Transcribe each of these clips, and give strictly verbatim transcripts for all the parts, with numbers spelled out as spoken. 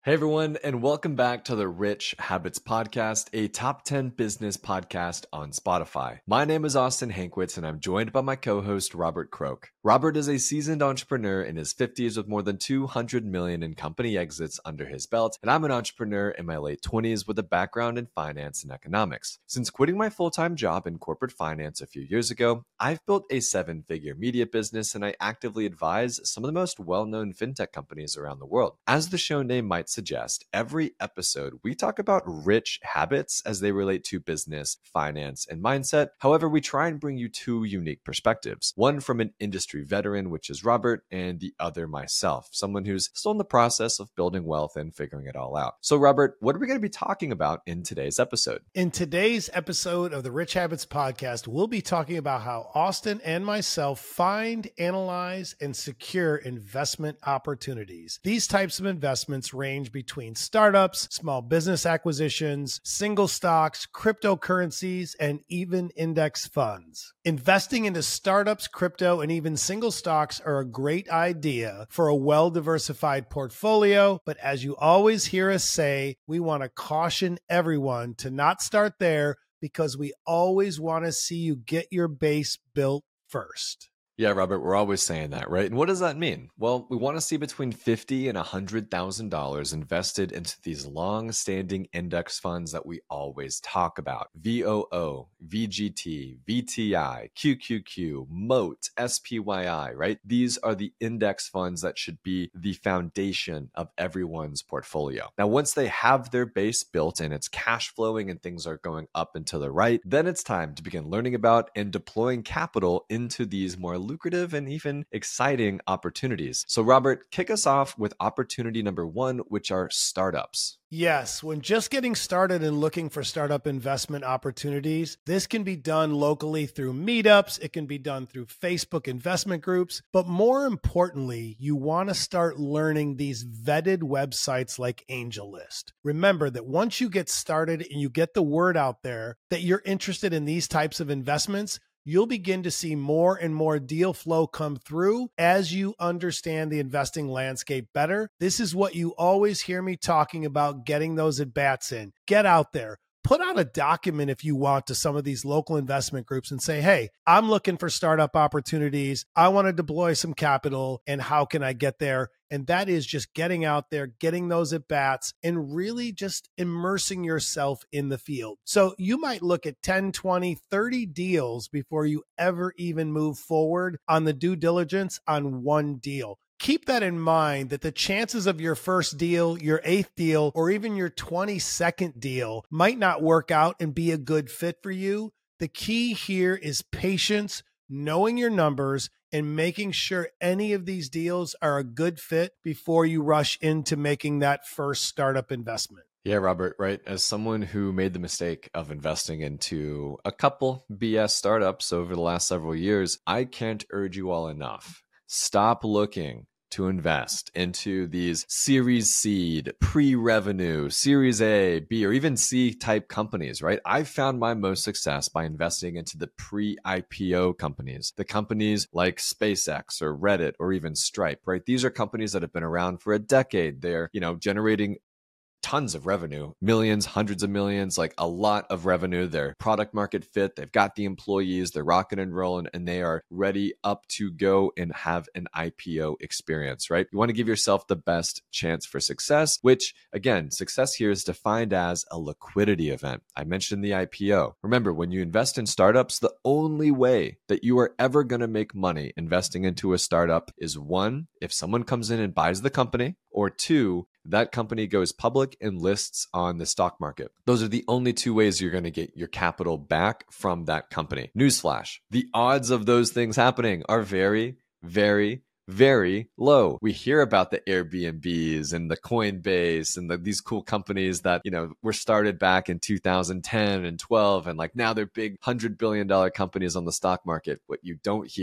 Hey everyone, and welcome back to the Rich Habits Podcast, a top ten business podcast on Spotify. My name is Austin Hankwitz, and I'm joined by my co-host, Robert Kroke. Robert is a seasoned entrepreneur in his fifties with more than two hundred million in company exits under his belt, and I'm an entrepreneur in my late twenties with a background in finance and economics. Since quitting my full-time job in corporate finance a few years ago, I've built a seven-figure media business, and I actively advise some of the most well-known fintech companies around the world. As the show name might suggest, every episode we talk about rich habits as they relate to business, finance, and mindset. However, we try and bring you two unique perspectives. One from an industry veteran, which is Robert, and the other myself, someone who's still in the process of building wealth and figuring it all out. So Robert, what are we going to be talking about in today's episode? In today's episode of the Rich Habits Podcast, we'll be talking about how Austin and myself find, analyze, and secure investment opportunities. These types of investments range between startups, small business acquisitions, single stocks, cryptocurrencies, and even index funds. Investing into startups, crypto, and even single stocks are a great idea for a well-diversified portfolio, but as you always hear us say, we want to caution everyone to not start there because we always want to see you get your base built first. Yeah, Robert, we're always saying that, right? And what does that mean? Well, we want to see between fifty thousand dollars and one hundred thousand dollars invested into these long-standing index funds that we always talk about. V O O, V G T, V T I, Q Q Q, Moat, S P Y I, right? These are the index funds that should be the foundation of everyone's portfolio. Now, once they have their base built and it's cash flowing and things are going up and to the right, then it's time to begin learning about and deploying capital into these more lucrative and even exciting opportunities. So Robert, kick us off with opportunity number one, which are startups. Yes, when just getting started and looking for startup investment opportunities, this can be done locally through meetups. It can be done through Facebook investment groups. But more importantly, you want to start learning these vetted websites like AngelList. Remember that once you get started and you get the word out there that you're interested in these types of investments, you'll begin to see more and more deal flow come through as you understand the investing landscape better. This is what you always hear me talking about, getting those at-bats in. Get out there. Put out a document if you want to some of these local investment groups and say, hey, I'm looking for startup opportunities. I want to deploy some capital, and how can I get there? And that is just getting out there, getting those at bats, and really just immersing yourself in the field. So you might look at ten, twenty, thirty deals before you ever even move forward on the due diligence on one deal. Keep that in mind, that the chances of your first deal, your eighth deal, or even your twenty-second deal might not work out and be a good fit for you. The key here is patience, knowing your numbers, and making sure any of these deals are a good fit before you rush into making that first startup investment. Yeah, Robert, right? As someone who made the mistake of investing into a couple B S startups over the last several years, I can't urge you all enough. Stop looking to invest into these Series Seed, pre-revenue, Series A, B, or even C type companies, right? I've found my most success by investing into the pre-I P O companies, the companies like SpaceX or Reddit or even Stripe, right? These are companies that have been around for a decade. They're, you know, generating tons of revenue, millions, hundreds of millions, like a lot of revenue. Their product market fit, they've got the employees, they're rocking and rolling, and they are ready up to go and have an I P O experience, right? You want to give yourself the best chance for success, which again, success here is defined as a liquidity event. I mentioned the I P O. Remember, when you invest in startups, the only way that you are ever going to make money investing into a startup is one, if someone comes in and buys the company, or two, that company goes public and lists on the stock market. Those are the only two ways you're going to get your capital back from that company. Newsflash, the odds of those things happening are very, very, very low. We hear about the Airbnbs and the Coinbase and the, these cool companies that, you know, were started back in two thousand ten and twelve, and like now they're big one hundred billion dollars companies on the stock market. What you don't hear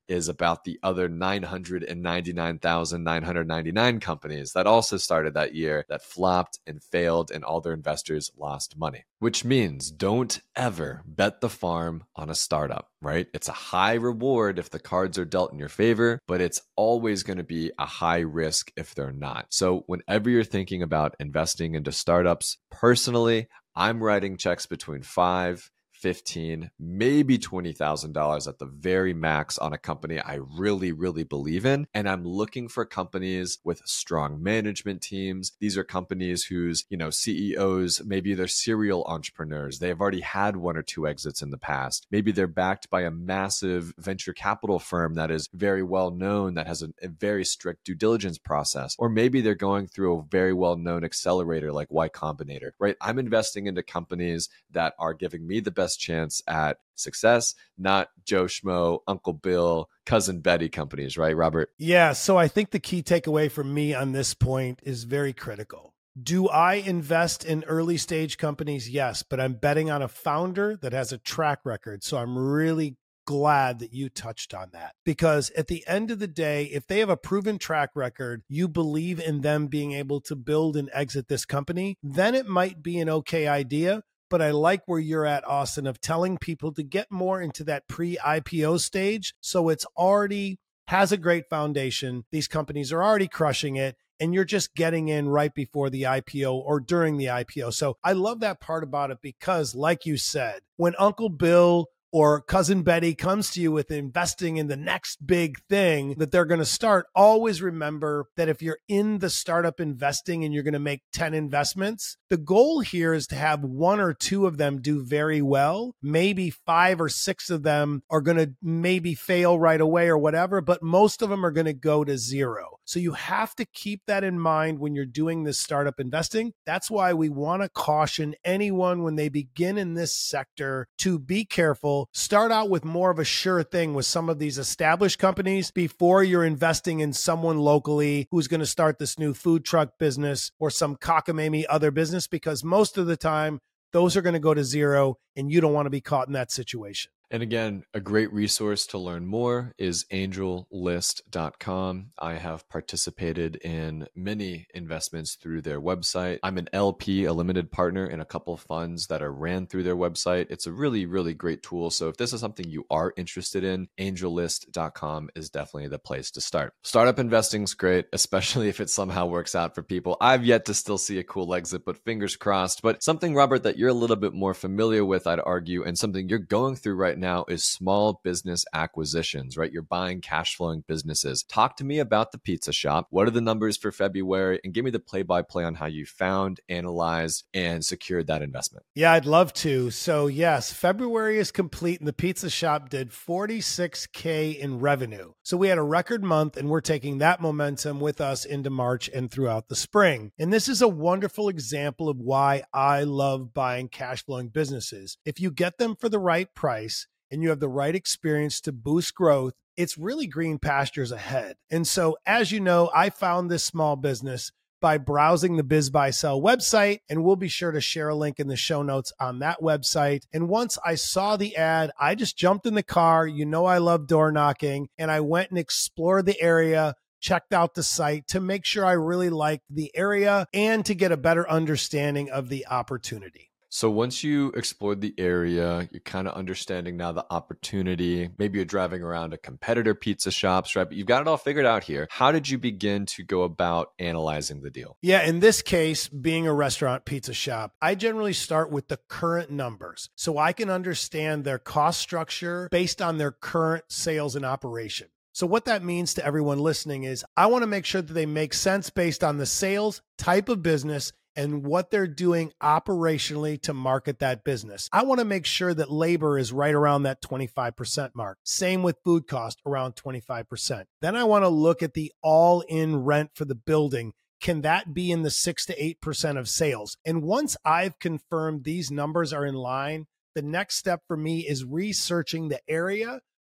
is about the other nine hundred ninety-nine thousand nine hundred ninety-nine companies that also started that year that flopped and failed and all their investors lost money. Which means don't ever bet the farm on a startup, right? It's a high reward if the cards are dealt in your favor, but it's always going to be a high risk if they're not. So whenever you're thinking about investing into startups, personally, I'm writing checks between five fifteen, maybe twenty thousand dollars at the very max on a company I really, really believe in. And I'm looking for companies with strong management teams. These are companies whose, you know, C E Os, maybe they're serial entrepreneurs. They have already had one or two exits in the past. Maybe they're backed by a massive venture capital firm that is very well known, that has a, a very strict due diligence process. Or maybe they're going through a very well-known accelerator like Y Combinator, right? I'm investing into companies that are giving me the best chance at success, not Joe Schmo, Uncle Bill, Cousin Betty companies, right, Robert? Yeah. So I think the key takeaway for me on this point is very critical. Do I invest in early stage companies? Yes, but I'm betting on a founder that has a track record. So I'm really glad that you touched on that, because at the end of the day, if they have a proven track record, you believe in them being able to build and exit this company, then it might be an okay idea. But I like where you're at, Austin, of telling people to get more into that pre-I P O stage. So it's already has a great foundation. These companies are already crushing it, and you're just getting in right before the I P O or during the I P O. So I love that part about it, because like you said, when Uncle Bill or Cousin Betty comes to you with investing in the next big thing that they're going to start, always remember that if you're in the startup investing and you're going to make ten investments, the goal here is to have one or two of them do very well. Maybe five or six of them are going to maybe fail right away or whatever, but most of them are going to go to zero. So you have to keep that in mind when you're doing this startup investing. That's why we want to caution anyone when they begin in this sector to be careful. Start out with more of a sure thing with some of these established companies before you're investing in someone locally who's going to start this new food truck business or some cockamamie other business, because most of the time those are going to go to zero and you don't want to be caught in that situation. And again, a great resource to learn more is angel list dot com. I have participated in many investments through their website. I'm an L P, a limited partner in a couple of funds that are ran through their website. It's a really, really great tool. So if this is something you are interested in, angel list dot com is definitely the place to start. Startup investing is great, especially if it somehow works out for people. I've yet to still see a cool exit, but fingers crossed. But something, Robert, that you're a little bit more familiar with, I'd argue, and something you're going through right now is small business acquisitions, right? You're buying cash flowing businesses. Talk to me about the pizza shop. What are the numbers for February? And give me the play by play on how you found, analyzed, and secured that investment. Yeah, I'd love to. So yes, February is complete and the pizza shop did forty-six K in revenue. So we had a record month, and we're taking that momentum with us into March and throughout the spring. And this is a wonderful example of why I love buying cash flowing businesses. If you get them for the right price, and you have the right experience to boost growth, it's really green pastures ahead. And so, as you know, I found this small business by browsing the BizBuySell website, and we'll be sure to share a link in the show notes on that website. And once I saw the ad, I just jumped in the car. You know, I love door knocking, and I went and explored the area, checked out the site to make sure I really liked the area and to get a better understanding of the opportunity. So once you explored the area, you're kind of understanding now the opportunity. Maybe you're driving around to competitor pizza shops, right? But you've got it all figured out here. How did you begin to go about analyzing the deal? Yeah, in this case, being a restaurant pizza shop, I generally start with the current numbers so I can understand their cost structure based on their current sales and operation. So what that means to everyone listening is I want to make sure that they make sense based on the sales, type of business, and what they're doing operationally to market that business. I want to make sure that labor is right around that twenty-five percent mark. Same with food cost, around twenty-five percent. Then I want to look at the all-in rent for the building. Can that be in the six to eight percent of sales? And once I've confirmed these numbers are in line, the next step for me is researching the area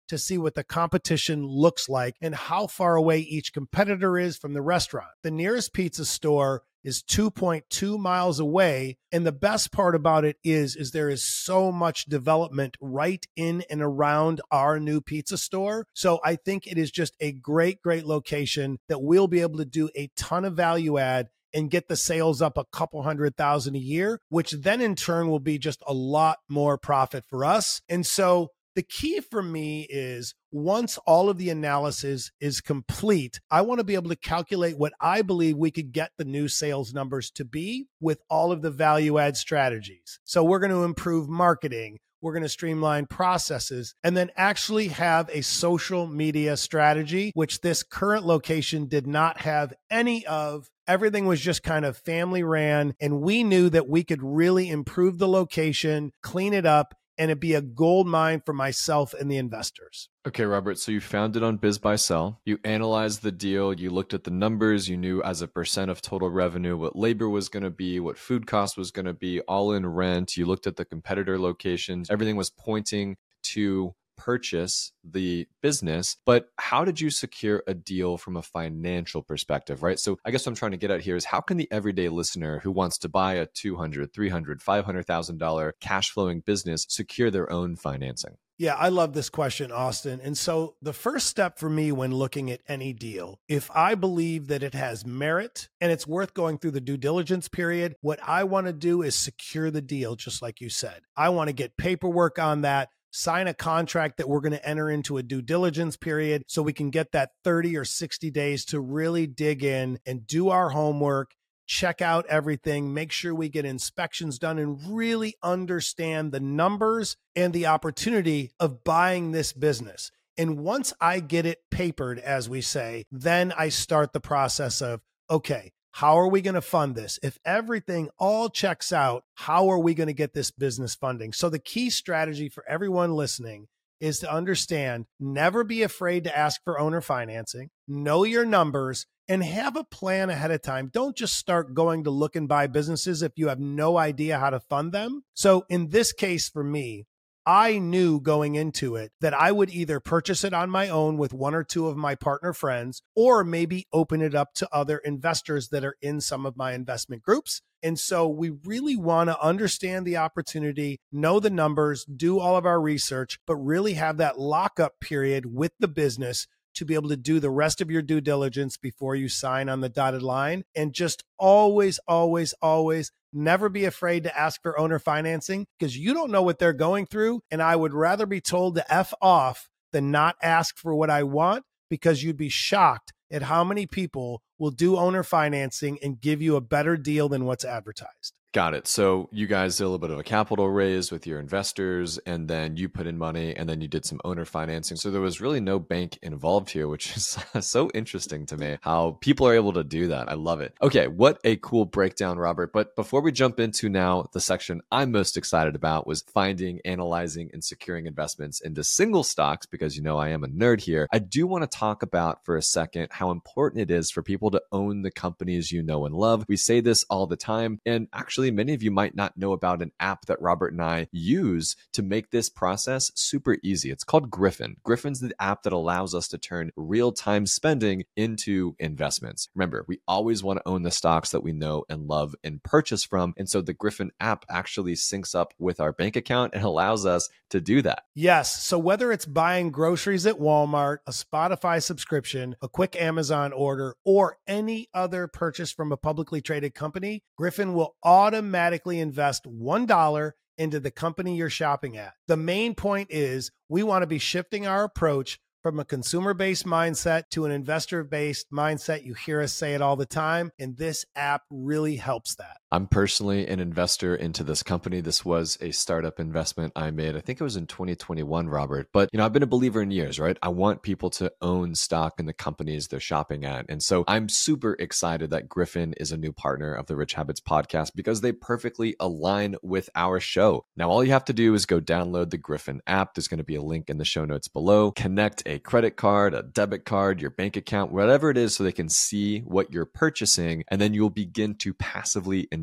to see what the competition looks like and how far away each competitor is from the restaurant. The nearest pizza store is two point two miles away. And the best part about it is, is there is so much development right in and around our new pizza store. So I think it is just a great, great location that we'll be able to do a ton of value add and get the sales up a couple hundred thousand a year, which then in turn will be just a lot more profit for us. And so the key for me is once all of the analysis is complete, I want to be able to calculate what I believe we could get the new sales numbers to be with all of the value add strategies. So we're going to improve marketing. We're going to streamline processes and then actually have a social media strategy, which this current location did not have any of. Everything was just kind of family ran. And we knew that we could really improve the location, clean it up, and it'd be a gold mine for myself and the investors. Okay, Robert, so you found it on BizBuySell. You analyzed the deal. You looked at the numbers. You knew as a percent of total revenue what labor was going to be, what food cost was going to be, all in rent. You looked at the competitor locations. Everything was pointing to purchase the business. But how did you secure a deal from a financial perspective, right? So I guess what I'm trying to get at here is how can the everyday listener who wants to buy a two hundred thousand dollars, three hundred thousand dollars, five hundred thousand dollars cash flowing business secure their own financing? Yeah, I love this question, Austin. And so the first step for me when looking at any deal, if I believe that it has merit and it's worth going through the due diligence period, what I want to do is secure the deal, just like you said. I want to get paperwork on that, sign a contract that we're going to enter into a due diligence period so we can get that thirty or sixty days to really dig in and do our homework, check out everything, make sure we get inspections done and really understand the numbers and the opportunity of buying this business. And once I get it papered, as we say, then I start the process of, okay, how are we going to fund this? If everything all checks out, how are we going to get this business funding? So the key strategy for everyone listening is to understand, never be afraid to ask for owner financing, know your numbers, and have a plan ahead of time. Don't just start going to look and buy businesses if you have no idea how to fund them. So in this case for me, I knew going into it that I would either purchase it on my own with one or two of my partner friends, or maybe open it up to other investors that are in some of my investment groups. And so we really want to understand the opportunity, know the numbers, do all of our research, but really have that lockup period with the business to be able to do the rest of your due diligence before you sign on the dotted line. And just always, always, always never be afraid to ask for owner financing because you don't know what they're going through. And I would rather be told to F off than not ask for what I want, because you'd be shocked at how many people will do owner financing and give you a better deal than what's advertised. Got it. So you guys did a little bit of a capital raise with your investors, and then you put in money, and then you did some owner financing. So there was really no bank involved here, which is so interesting to me how people are able to do that. I love it. Okay, what a cool breakdown, Robert. But before we jump into now the section I'm most excited about was finding, analyzing, and securing investments into single stocks, because you know I am a nerd here. I do want to talk about for a second how important it is for people to own the companies you know and love. We say this all the time, and actually many of you might not know about an app that Robert and I use to make this process super easy. It's called Griffin. Griffin's the app that allows us to turn real-time spending into investments. Remember, we always want to own the stocks that we know and love and purchase from. And so the Griffin app actually syncs up with our bank account and allows us to do that. Yes. So whether it's buying groceries at Walmart, a Spotify subscription, a quick Amazon order, or any other purchase from a publicly traded company, Griffin will automatically invest one dollar into the company you're shopping at. The main point is we want to be shifting our approach from a consumer-based mindset to an investor-based mindset. You hear us say it all the time, and this app really helps that. I'm personally an investor into this company. This was a startup investment I made. I think it was in twenty twenty-one, Robert. But you know, I've been a believer in years, right? I want people to own stock in the companies they're shopping at. And so I'm super excited that Griffin is a new partner of the Rich Habits podcast because they perfectly align with our show. Now, all you have to do is go download the Griffin app. There's going to be a link in the show notes below. Connect a credit card, a debit card, your bank account, whatever it is, so they can see what you're purchasing. And then you'll begin to passively invest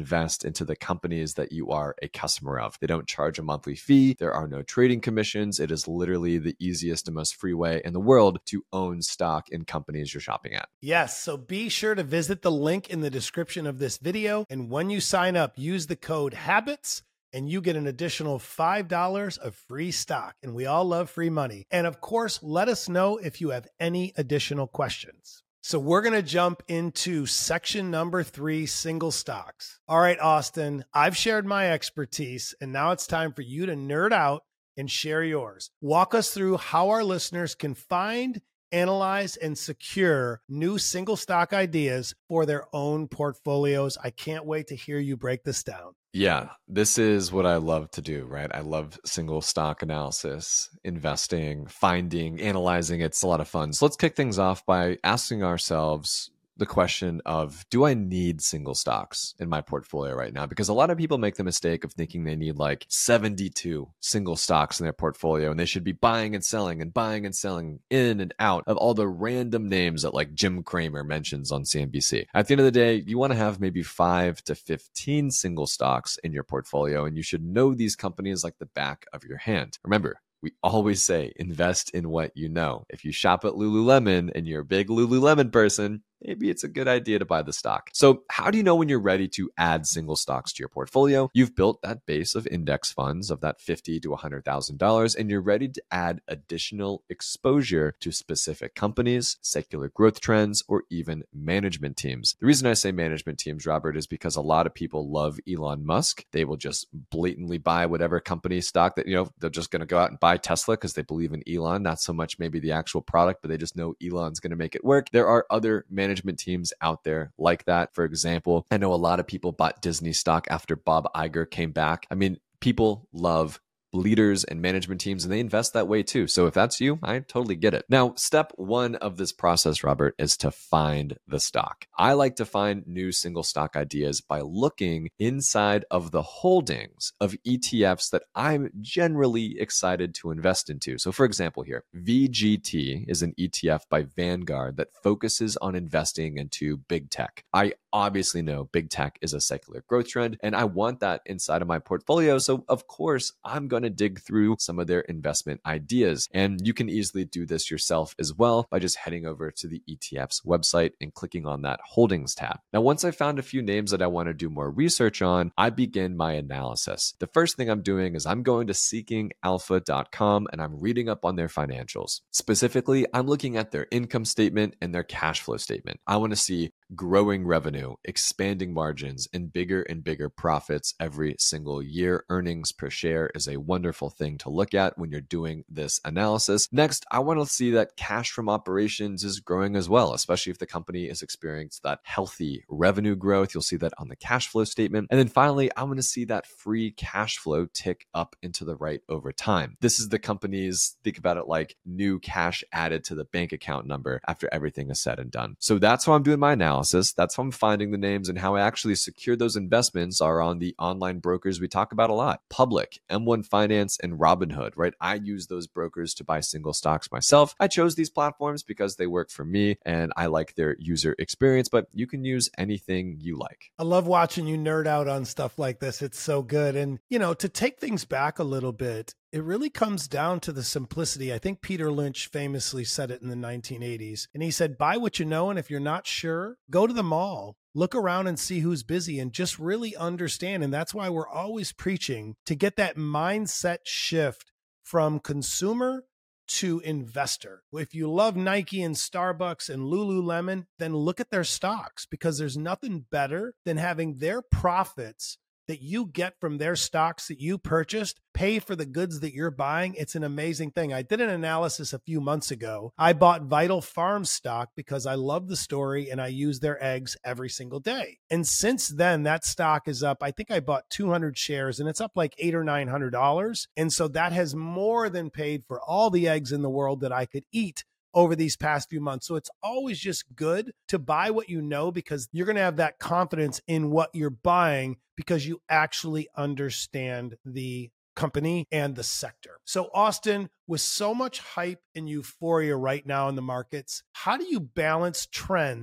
invest into the companies that you are a customer of. They don't charge a monthly fee. There are no trading commissions. It is literally the easiest and most free way in the world to own stock in companies you're shopping at. Yes, so be sure to visit the link in the description of this video. And when you sign up, use the code HABITS and you get an additional five dollars of free stock. And we all love free money. And of course, let us know if you have any additional questions. So we're going to jump into section number three, single stocks. All right, Austin, I've shared my expertise, and now it's time for you to nerd out and share yours. Walk us through how our listeners can find, analyze, and secure new single stock ideas for their own portfolios. I can't wait to hear you break this down. Yeah, this is what I love to do, right? I love single stock analysis, investing, finding, analyzing. It's a lot of fun. So let's kick things off by asking ourselves the question of, do I need single stocks in my portfolio right now? Because a lot of people make the mistake of thinking they need like seventy-two single stocks in their portfolio, and they should be buying and selling and buying and selling in and out of all the random names that like Jim Cramer mentions on C N B C. At the end of the day, you want to have maybe five to fifteen single stocks in your portfolio, and you should know these companies like the back of your hand. Remember, we always say invest in what you know. If you shop at Lululemon and you're a big Lululemon person, maybe it's a good idea to buy the stock. So how do you know when you're ready to add single stocks to your portfolio? You've built that base of index funds of that fifty thousand to one hundred thousand dollars, and you're ready to add additional exposure to specific companies, secular growth trends, or even management teams. The reason I say management teams, Robert, is because a lot of people love Elon Musk. They will just blatantly buy whatever company stock that, you know, they're just going to go out and buy Tesla because they believe in Elon, not so much maybe the actual product, but they just know Elon's going to make it work. There are other management management teams out there like that. For example, I know a lot of people bought Disney stock after Bob Iger came back. I mean, people love leaders and management teams, and they invest that way too. So if that's you, I totally get it. Now, step one of this process, Robert, is to find the stock. I like to find new single stock ideas by looking inside of the holdings of E T Fs that I'm generally excited to invest into. So for example here, V G T is an E T F by Vanguard that focuses on investing into big tech. I obviously know big tech is a secular growth trend, and I want that inside of my portfolio. So of course, I'm going to dig through some of their investment ideas. And you can easily do this yourself as well by just heading over to the E T F's website and clicking on that holdings tab. Now, once I found a few names that I want to do more research on, I begin my analysis. The first thing I'm doing is I'm going to seeking alpha dot com and I'm reading up on their financials. Specifically, I'm looking at their income statement and their cash flow statement. I want to see growing revenue, expanding margins, and bigger and bigger profits every single year. Earnings per share is a wonderful thing to look at when you're doing this analysis. Next, I want to see that cash from operations is growing as well, especially if the company is experiencing that healthy revenue growth. You'll see that on the cash flow statement. And then finally, I want to see that free cash flow tick up into the right over time. This is the company's, think about it like new cash added to the bank account number after everything is said and done. So that's how I'm doing my analysis. That's how I'm finding the names, and how I actually secure those investments are on the online brokers we talk about a lot. Public, M one Finance, and Robinhood, right? I use those brokers to buy single stocks myself. I chose these platforms because they work for me and I like their user experience, but you can use anything you like. I love watching you nerd out on stuff like this. It's so good. And, you know, to take things back a little bit, it really comes down to the simplicity. I think Peter Lynch famously said it in the nineteen eighties. And he said, buy what you know. And if you're not sure, go to the mall, look around and see who's busy and just really understand. And that's why we're always preaching to get that mindset shift from consumer to investor. If you love Nike and Starbucks and Lululemon, then look at their stocks, because there's nothing better than having their profits that you get from their stocks that you purchased pay for the goods that you're buying. It's an amazing thing. I did an analysis a few months ago. I bought Vital Farms stock because I love the story and I use their eggs every single day. And since then, that stock is up. I think I bought two hundred shares and it's up like eight or nine hundred dollars. And so that has more than paid for all the eggs in the world that I could eat over these past few months. So it's always just good to buy what you know, because you're going to have that confidence in what you're buying because you actually understand the company and the sector. So Austin, with so much hype and euphoria right now in the markets, how do you balance trends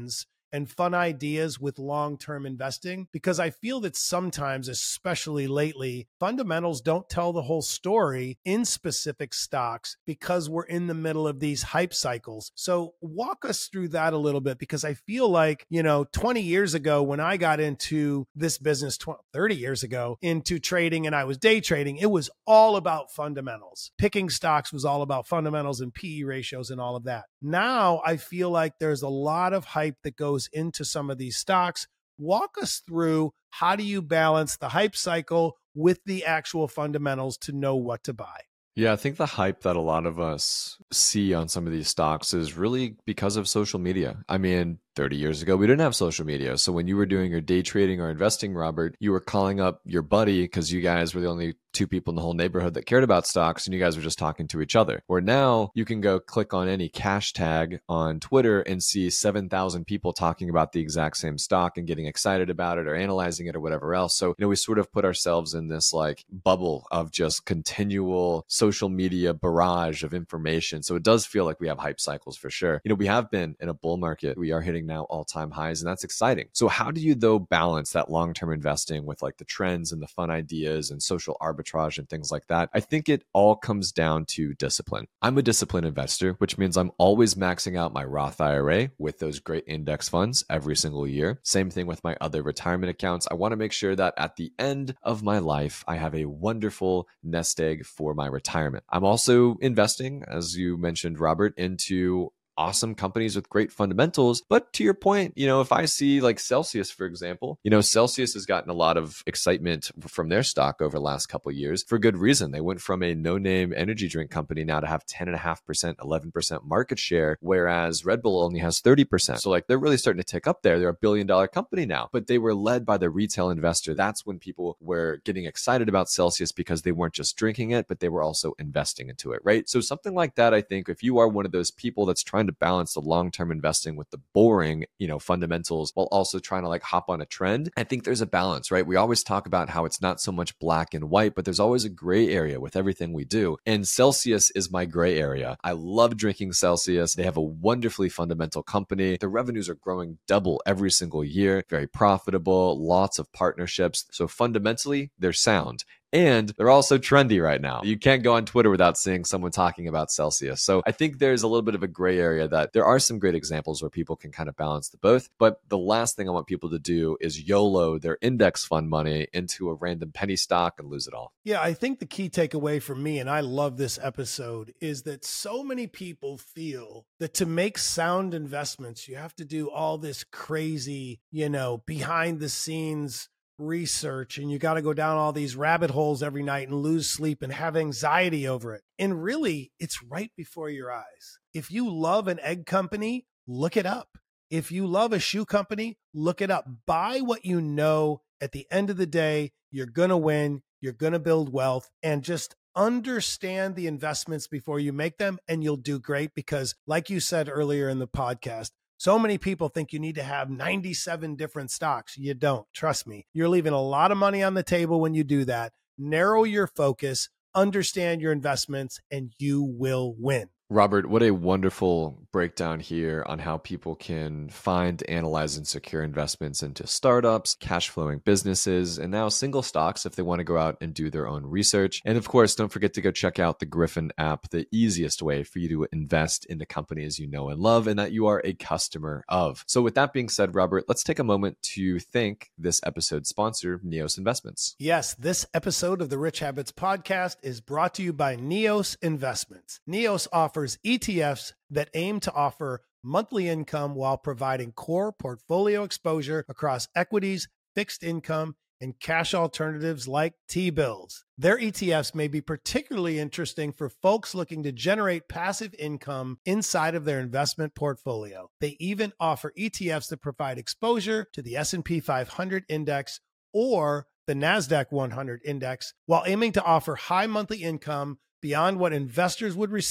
and fun ideas with long-term investing, because I feel that sometimes, especially lately, fundamentals don't tell the whole story in specific stocks because we're in the middle of these hype cycles. So walk us through that a little bit, because I feel like, you know, twenty years ago when I got into this business, twenty, thirty years ago into trading and I was day trading, it was all about fundamentals. Picking stocks was all about fundamentals and P E ratios and all of that. Now I feel like there's a lot of hype that goes into some of these stocks. Walk us through, how do you balance the hype cycle with the actual fundamentals to know what to buy? Yeah, I think the hype that a lot of us see on some of these stocks is really because of social media. I mean, thirty years ago, we didn't have social media. So when you were doing your day trading or investing, Robert, you were calling up your buddy because you guys were the only two people in the whole neighborhood that cared about stocks, and you guys were just talking to each other. Where now you can go click on any cash tag on Twitter and see seven thousand people talking about the exact same stock and getting excited about it or analyzing it or whatever else. So, you know, we sort of put ourselves in this like bubble of just continual social media barrage of information. So it does feel like we have hype cycles for sure. You know, we have been in a bull market. We are hitting now all-time highs, and that's exciting. So how do you though balance that long-term investing with like the trends and the fun ideas and social arbitrage and things like that? I think it all comes down to discipline. I'm a disciplined investor, which means I'm always maxing out my Roth I R A with those great index funds every single year. Same thing with my other retirement accounts. I want to make sure that at the end of my life, I have a wonderful nest egg for my retirement. I'm also investing, as you mentioned, Robert, into awesome companies with great fundamentals. But to your point, you know, if I see like Celsius, for example, you know, Celsius has gotten a lot of excitement from their stock over the last couple of years for good reason. They went from a no-name energy drink company now to have ten point five percent, eleven percent market share, whereas Red Bull only has thirty percent. So like they're really starting to tick up there. They're a billion dollar company now, but they were led by the retail investor. That's when people were getting excited about Celsius, because they weren't just drinking it, but they were also investing into it, right? So something like that, I think if you are one of those people that's trying to to balance the long-term investing with the boring, you know, fundamentals while also trying to like hop on a trend, I think there's a balance, right? We always talk about how it's not so much black and white, but there's always a gray area with everything we do. And Celsius is my gray area. I love drinking Celsius. They have a wonderfully fundamental company. Their revenues are growing double every single year, very profitable, lots of partnerships. So fundamentally, they're sound. And they're also trendy right now. You can't go on Twitter without seeing someone talking about Celsius. So I think there's a little bit of a gray area that there are some great examples where people can kind of balance the both. But the last thing I want people to do is YOLO their index fund money into a random penny stock and lose it all. Yeah, I think the key takeaway for me, and I love this episode, is that so many people feel that to make sound investments, you have to do all this crazy, you know, behind the scenes research, and you got to go down all these rabbit holes every night and lose sleep and have anxiety over it. And really, it's right before your eyes. If you love an egg company, look it up. If you love a shoe company, look it up. Buy what you know. At the end of the day, you're going to win. You're going to build wealth, and just understand the investments before you make them, and you'll do great. Because like you said earlier in the podcast, so many people think you need to have ninety-seven different stocks. You don't. Trust me. You're leaving a lot of money on the table when you do that. Narrow your focus, understand your investments, and you will win. Robert, what a wonderful breakdown here on how people can find, analyze, and secure investments into startups, cash flowing businesses, and now single stocks if they want to go out and do their own research. And of course, don't forget to go check out the Griffin app, the easiest way for you to invest in the companies you know and love and that you are a customer of. So with that being said, Robert, let's take a moment to thank this episode's sponsor, Neos Investments. Yes, this episode of the Rich Habits Podcast is brought to you by Neos Investments. Neos offers E T Fs that aim to offer monthly income while providing core portfolio exposure across equities, fixed income, and cash alternatives like T-bills. Their E T Fs may be particularly interesting for folks looking to generate passive income inside of their investment portfolio. They even offer E T Fs that provide exposure to the S and P five hundred index or the NASDAQ one hundred index while aiming to offer high monthly income beyond what investors would receive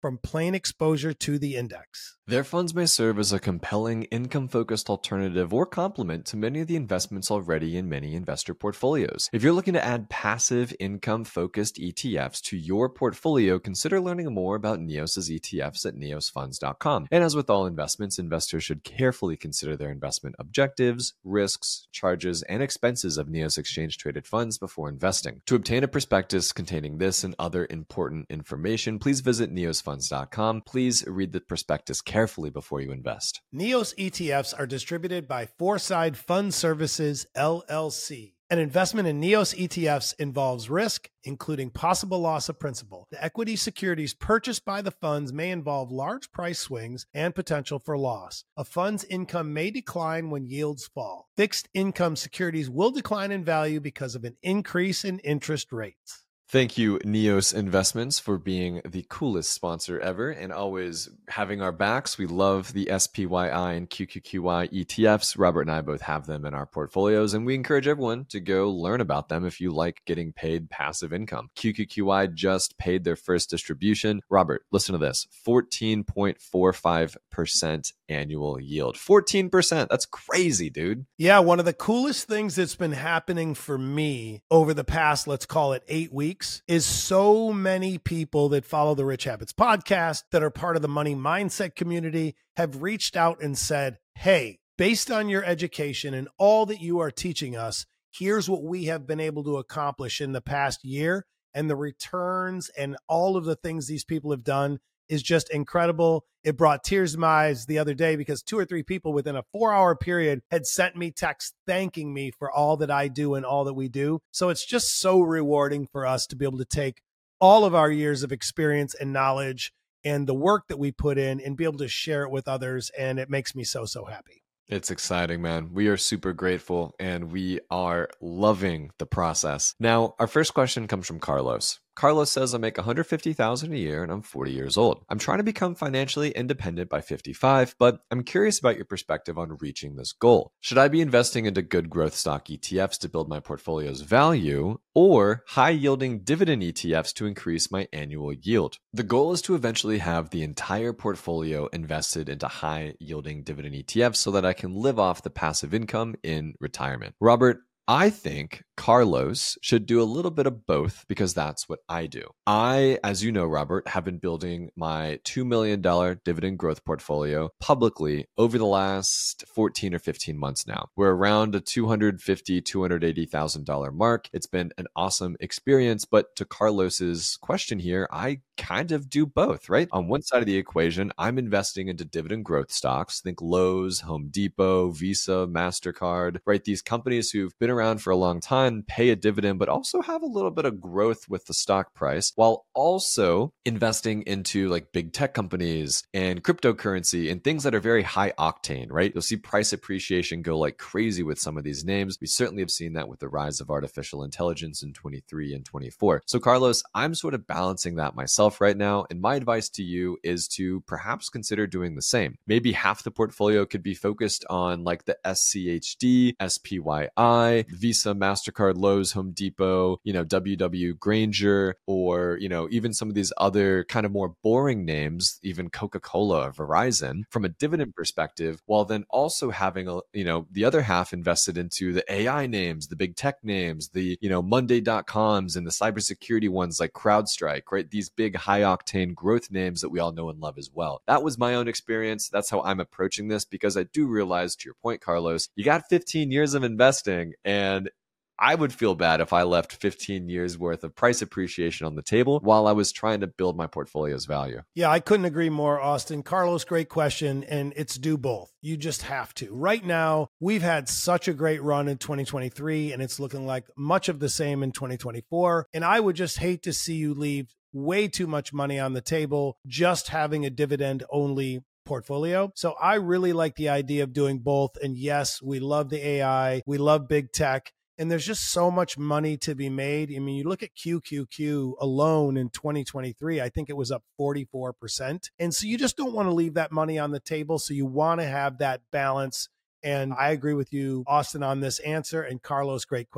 from plain exposure to the index. Their funds may serve as a compelling, income-focused alternative or complement to many of the investments already in many investor portfolios. If you're looking to add passive, income-focused E T Fs to your portfolio, consider learning more about Neos's E T Fs at neos funds dot com. And as with all investments, investors should carefully consider their investment objectives, risks, charges, and expenses of Neos exchange-traded funds before investing. To obtain a prospectus containing this and other important information, please visit neos funds dot com. Please read the prospectus carefully carefully before you invest. Neos E T Fs are distributed by Foreside Fund Services, L L C. An investment in Neos E T Fs involves risk, including possible loss of principal. The equity securities purchased by the funds may involve large price swings and potential for loss. A fund's income may decline when yields fall. Fixed income securities will decline in value because of an increase in interest rates. Thank you, Neos Investments, for being the coolest sponsor ever and always having our backs. We love the S P Y I and Q Q Q Y E T Fs. Robert and I both have them in our portfolios, and we encourage everyone to go learn about them if you like getting paid passive income. Q Q Q Y just paid their first distribution. Robert, listen to this, fourteen point four five percent annual yield. fourteen percent. That's crazy, dude. Yeah, one of the coolest things that's been happening for me over the past, let's call it eight weeks, is so many people that follow the Rich Habits podcast, that are part of the money mindset community, have reached out and said, hey, based on your education and all that you are teaching us, here's what we have been able to accomplish in the past year. And the returns and all of the things these people have done is just incredible. It brought tears to my eyes the other day because two or three people within a four hour period had sent me texts thanking me for all that I do and all that we do. So it's just so rewarding for us to be able to take all of our years of experience and knowledge and the work that we put in and be able to share it with others. And it makes me so, so happy. It's exciting, man. We are super grateful and we are loving the process. Now, our first question comes from Carlos. Carlos says, I make one hundred fifty thousand dollars a year and I'm forty years old. I'm trying to become financially independent by fifty-five, but I'm curious about your perspective on reaching this goal. Should I be investing into good growth stock E T Fs to build my portfolio's value, or high-yielding dividend E T Fs to increase my annual yield? The goal is to eventually have the entire portfolio invested into high-yielding dividend E T Fs so that I can live off the passive income in retirement. Robert, I think Carlos should do a little bit of both because that's what I do. I, as you know, Robert, have been building my two million dollars dividend growth portfolio publicly over the last fourteen or fifteen months now. We're around a two hundred fifty thousand dollars, two hundred eighty thousand dollars mark. It's been an awesome experience, but to Carlos's question here, I kind of do both, right? On one side of the equation, I'm investing into dividend growth stocks. Think Lowe's, Home Depot, Visa, MasterCard, right? These companies who've been around for a long time, pay a dividend, but also have a little bit of growth with the stock price, while also investing into like big tech companies and cryptocurrency and things that are very high octane, right? You'll see price appreciation go like crazy with some of these names. We certainly have seen that with the rise of artificial intelligence in twenty-three and twenty-four. So Carlos, I'm sort of balancing that myself right now. And my advice to you is to perhaps consider doing the same. Maybe half the portfolio could be focused on like the S C H D, S P Y I, Visa, MasterCard, Lowe's, Home Depot, you know, W W Grainger, or, you know, even some of these other kind of more boring names, even Coca-Cola or Verizon from a dividend perspective, while then also having, a, you know, the other half invested into the A I names, the big tech names, the, you know, Monday dot coms and the cybersecurity ones like CrowdStrike, right? These big high octane growth names that we all know and love as well. That was my own experience. That's how I'm approaching this, because I do realize, to your point, Carlos, you got fifteen years of investing, and I would feel bad if I left fifteen years worth of price appreciation on the table while I was trying to build my portfolio's value. Yeah, I couldn't agree more, Austin. Carlos, great question. And it's do both. You just have to. Right now, we've had such a great run in twenty twenty-three, and it's looking like much of the same in twenty twenty-four. And I would just hate to see you leave way too much money on the table just having a dividend only portfolio. So I really like the idea of doing both. And yes, we love the A I, we love big tech, and there's just so much money to be made. I mean, you look at Q Q Q alone in twenty twenty-three, I think it was up forty-four percent. And so you just don't want to leave that money on the table. So you want to have that balance. And I agree with you, Austin, on this answer. And Carlos, great question.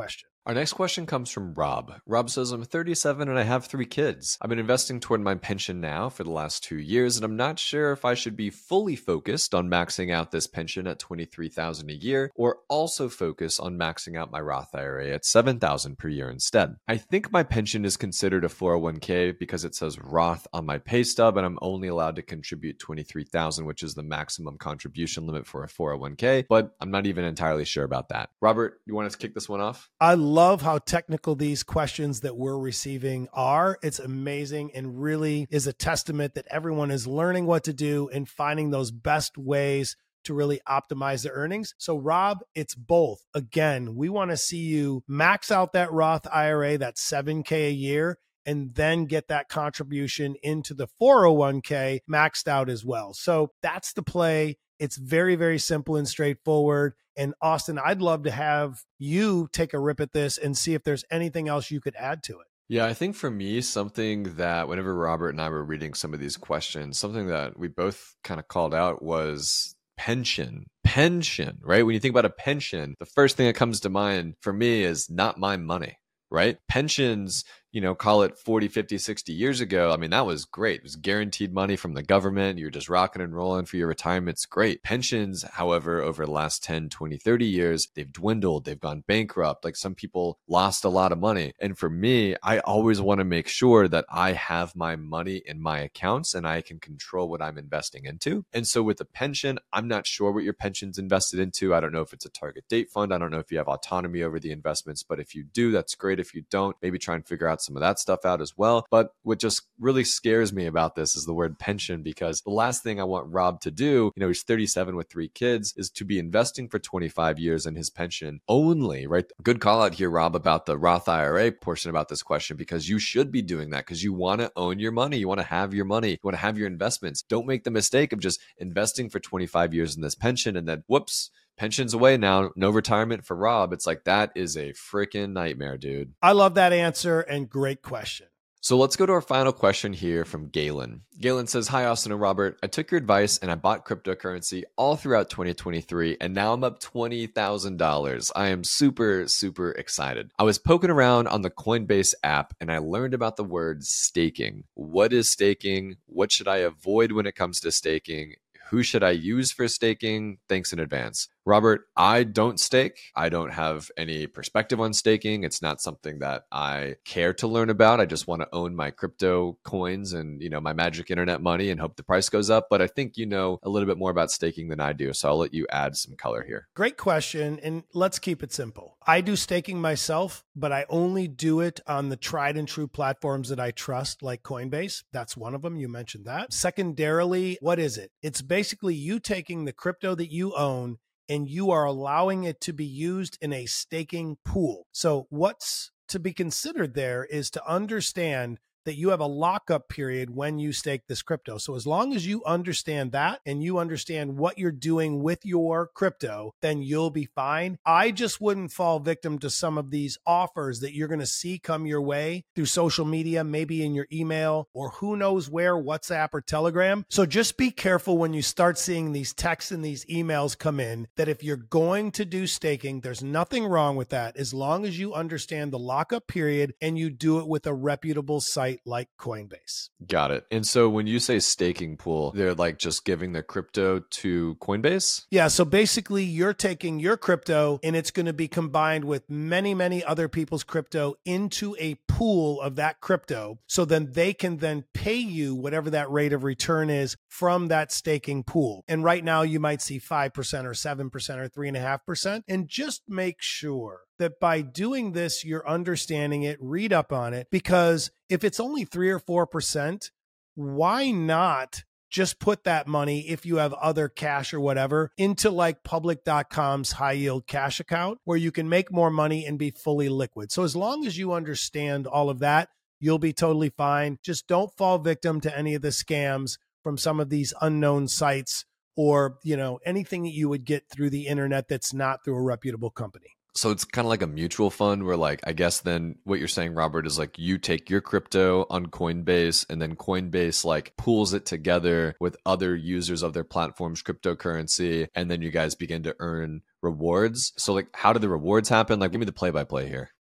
Our next question comes from Rob. Rob says, I'm thirty-seven and I have three kids. I've been investing toward my pension now for the last two years, and I'm not sure if I should be fully focused on maxing out this pension at twenty-three thousand dollars a year or also focus on maxing out my Roth I R A at seven thousand dollars per year instead. I think my pension is considered a four oh one k because it says Roth on my pay stub, and I'm only allowed to contribute twenty-three thousand dollars, which is the maximum contribution limit for a four oh one k, but I'm not even entirely sure about that. Robert, you want us to kick this one off? I love how technical these questions that we're receiving are. It's amazing and really is a testament that everyone is learning what to do and finding those best ways to really optimize the earnings. So Rob, it's both. Again, we want to see you max out that Roth I R A, that seven K a year, and then get that contribution into the four oh one k maxed out as well. So that's the play. It's very, very simple and straightforward. And Austin, I'd love to have you take a rip at this and see if there's anything else you could add to it. Yeah, I think for me, something that whenever Robert and I were reading some of these questions, something that we both kind of called out was pension. Pension, right? When you think about a pension, the first thing that comes to mind for me is not my money, right? Pensions, you know, call it forty, fifty, sixty years ago. I mean, that was great. It was guaranteed money from the government. You're just rocking and rolling for your retirement. It's great. Pensions, however, over the last ten, twenty, thirty years, they've dwindled. They've gone bankrupt. Like some people lost a lot of money. And for me, I always want to make sure that I have my money in my accounts and I can control what I'm investing into. And so with the pension, I'm not sure what your pension's invested into. I don't know if it's a target date fund. I don't know if you have autonomy over the investments, but if you do, that's great. If you don't, maybe try and figure out some of that stuff out as well. But what just really scares me about this is the word pension, because the last thing I want Rob to do, you know, he's thirty-seven with three kids, is to be investing for twenty-five years in his pension only, right? Good call out here, Rob, about the Roth I R A portion about this question, because you should be doing that because you want to own your money. You want to have your money. You want to have your investments. Don't make the mistake of just investing for twenty-five years in this pension and then whoops, pension's away now, no retirement for Rob. It's like, that is a freaking nightmare, dude. I love that answer and great question. So let's go to our final question here from Galen. Galen says, hi, Austin and Robert. I took your advice and I bought cryptocurrency all throughout twenty twenty-three, and now I'm up twenty thousand dollars. I am super, super excited. I was poking around on the Coinbase app and I learned about the word staking. What is staking? What should I avoid when it comes to staking? Who should I use for staking? Thanks in advance. Robert, I don't stake. I don't have any perspective on staking. It's not something that I care to learn about. I just want to own my crypto coins and, you know, my magic internet money and hope the price goes up. But I think you know a little bit more about staking than I do. So I'll let you add some color here. Great question. And let's keep it simple. I do staking myself, but I only do it on the tried and true platforms that I trust, like Coinbase. That's one of them. You mentioned that. Secondarily, what is it? It's basically you taking the crypto that you own and you are allowing it to be used in a staking pool. So what's to be considered there is to understand that you have a lockup period when you stake this crypto. So as long as you understand that and you understand what you're doing with your crypto, then you'll be fine. I just wouldn't fall victim to some of these offers that you're going to see come your way through social media, maybe in your email, or who knows where, WhatsApp or Telegram. So just be careful when you start seeing these texts and these emails come in, that if you're going to do staking, there's nothing wrong with that as long as you understand the lockup period and you do it with a reputable site like Coinbase. Got it. And so when you say staking pool, they're like just giving the crypto to Coinbase? Yeah. So basically you're taking your crypto and it's going to be combined with many, many other people's crypto into a pool of that crypto. So then they can then pay you whatever that rate of return is from that staking pool. And right now you might see five percent or seven percent or three and a half percent. And just make sure that by doing this, you're understanding it, read up on it, because if it's only three or four percent, why not just put that money, if you have other cash or whatever, into like public dot com's high yield cash account where you can make more money and be fully liquid. So as long as you understand all of that, you'll be totally fine. Just don't fall victim to any of the scams from some of these unknown sites or, you know, anything that you would get through the internet that's not through a reputable company. So it's kind of like a mutual fund where, like, I guess then what you're saying, Robert, is like you take your crypto on Coinbase and then Coinbase like pools it together with other users of their platform's cryptocurrency. And then you guys begin to earn rewards. So like, how do the rewards happen? Like, give me the play by play here.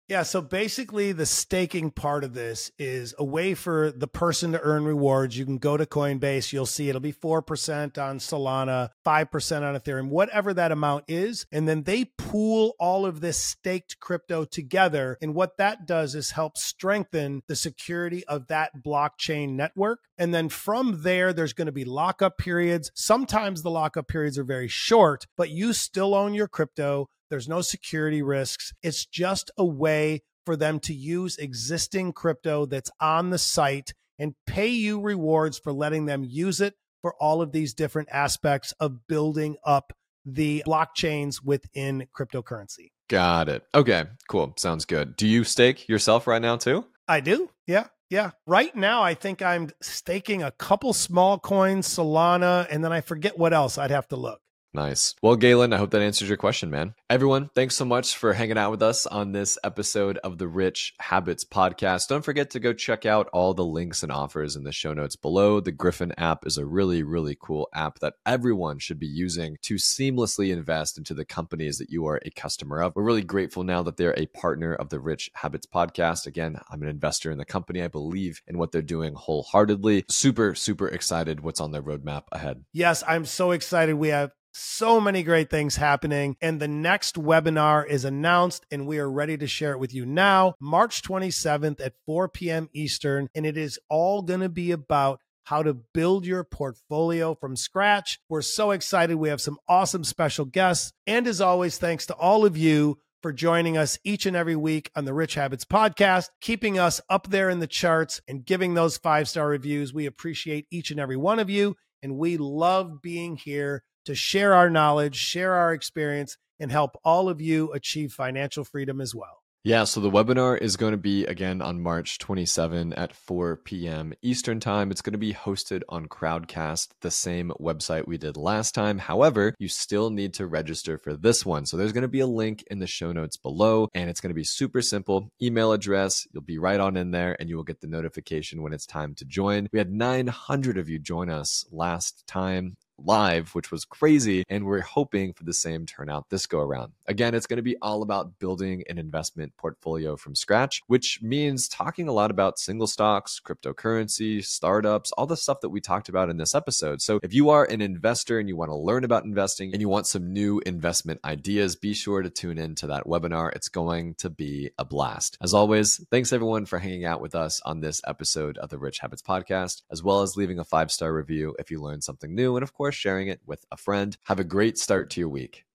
Yeah, so basically the staking part of this is a way for the person to earn rewards. You can go to Coinbase, you'll see it'll be four percent on Solana, five percent on Ethereum, whatever that amount is. And then they pool all of this staked crypto together. And what that does is help strengthen the security of that blockchain network. And then from there, there's going to be lockup periods. Sometimes the lockup periods are very short, but you still own your crypto. There's no security risks. It's just a way for them to use existing crypto that's on the site and pay you rewards for letting them use it for all of these different aspects of building up the blockchains within cryptocurrency. Got it. Okay, cool. Sounds good. Do you stake yourself right now too? I do. Yeah. Yeah. Right now, I think I'm staking a couple small coins, Solana, and then I forget what else. I'd have to look. Nice. Well, Galen, I hope that answers your question, man. Everyone, thanks so much for hanging out with us on this episode of the Rich Habits Podcast. Don't forget to go check out all the links and offers in the show notes below. The Griffin app is a really, really cool app that everyone should be using to seamlessly invest into the companies that you are a customer of. We're really grateful now that they're a partner of the Rich Habits Podcast. Again, I'm an investor in the company. I believe in what they're doing wholeheartedly. Super, super excited what's on their roadmap ahead. Yes, I'm so excited. We have so many great things happening. And the next webinar is announced and we are ready to share it with you now, March twenty-seventh at four p.m. Eastern. And it is all going to be about how to build your portfolio from scratch. We're so excited. We have some awesome special guests. And as always, thanks to all of you for joining us each and every week on the Rich Habits Podcast, keeping us up there in the charts and giving those five-star reviews. We appreciate each and every one of you. And we love being here to share our knowledge, share our experience, and help all of you achieve financial freedom as well. Yeah, so the webinar is going to be, again, on March twenty-seventh at four p.m. Eastern Time. It's going to be hosted on Crowdcast, the same website we did last time. However, you still need to register for this one. So there's going to be a link in the show notes below, and it's going to be super simple. Email address, you'll be right on in there, and you will get the notification when it's time to join. We had nine hundred of you join us last time live, which was crazy, and we're hoping for the same turnout this go around. Again, it's going to be all about building an investment portfolio from scratch, which means talking a lot about single stocks, cryptocurrency, startups, all the stuff that we talked about in this episode. So if you are an investor and you want to learn about investing and you want some new investment ideas, be sure to tune in to that webinar. It's going to be a blast. As always, thanks everyone for hanging out with us on this episode of the Rich Habits Podcast, as well as leaving a five-star review if you learned something new, and of course, sharing it with a friend. Have a great start to your week.